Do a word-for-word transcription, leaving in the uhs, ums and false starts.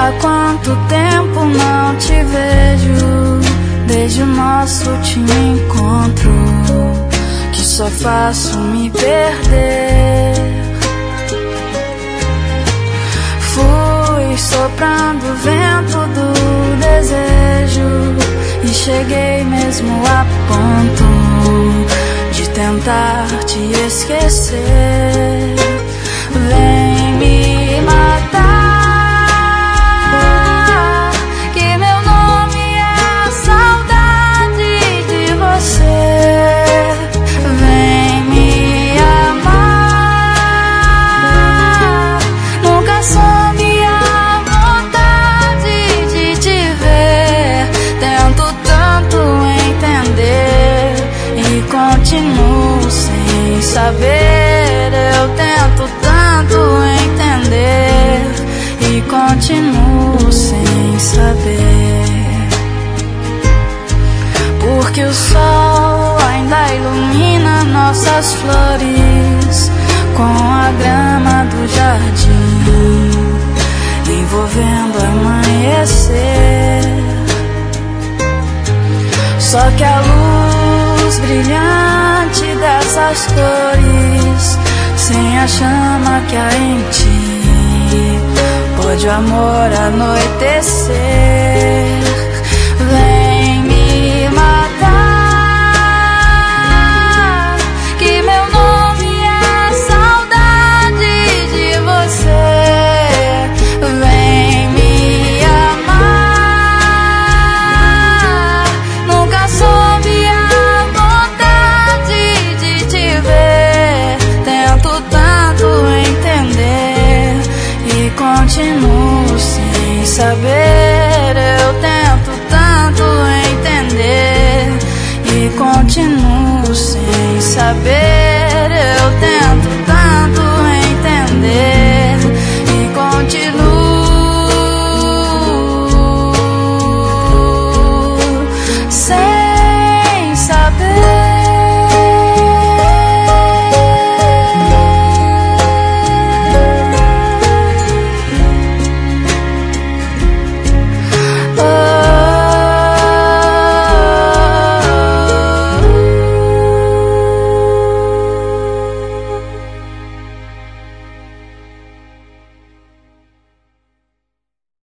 Há quanto tempo não te vejo, desde o nosso último encontro, que só faço me perder. Fui soprando o vento do desejo e cheguei mesmo a ponto de tentar te esquecer. Vem me matar, que meu nome é saudade de você. Vem me amar, nunca soube a vontade de te ver. Tento tanto entender e continuo sem saber. Eu tento tanto entender e continuo sem saber. Porque o sol ainda ilumina nossas flores com a grama do jardim, envolvendo o amanhecer. Só que a luz brilhante dessas cores, sem a chama que há em ti, pode o amor anoitecer. Vem me matar, que meu nome é saudade de você. Vem me amar, nunca soube a vontade de te ver. Tento tanto entender e continuo sem saber. Eu tento tanto entender e continuo sem saber.